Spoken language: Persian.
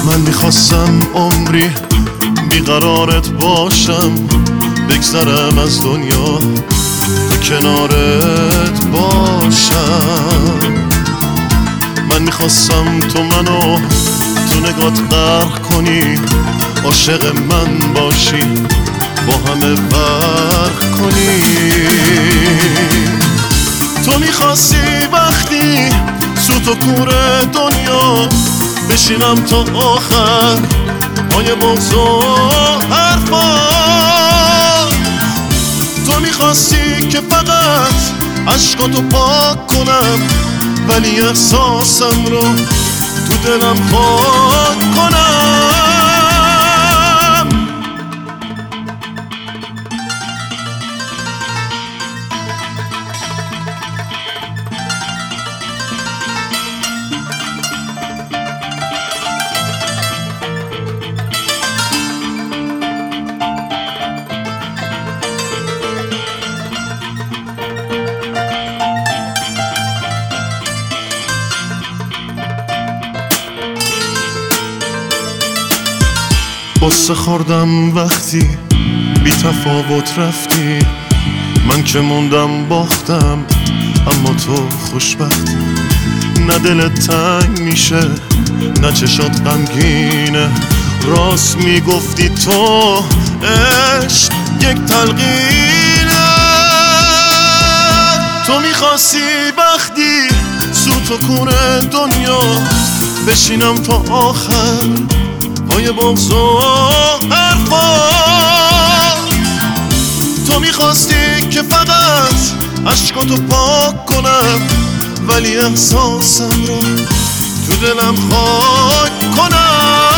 من میخواستم عمری بیقرارت باشم، بگذرم از دنیا تا کنارت باشم. من میخواستم تو منو تو نگات غرق کنی، عاشق من باشی، با همه فرق کنی. تو میخواستی وقتی سوت و کور دنیا بشینم تا آخر پای بغض و حرفا. تو میخواستی که فقط عشقاتو پاک کنم، ولی احساسم رو تو دلم خاک کنم. قصه خوردم وقتی بی تفاوت رفتی، من که موندم باختم اما تو خوشبختی. نه دلت تنگ میشه نه چشات غمگینه، راست میگفتی تو عشق یک تلقینه. تو میخواستی وقتی سوت و کور دنیا بشینم تا آخر پای بغض و حرفا. تو میخواستی که فقط عشقاتو پاک کنم، ولی احساسم رو تو دلم خاک کنم.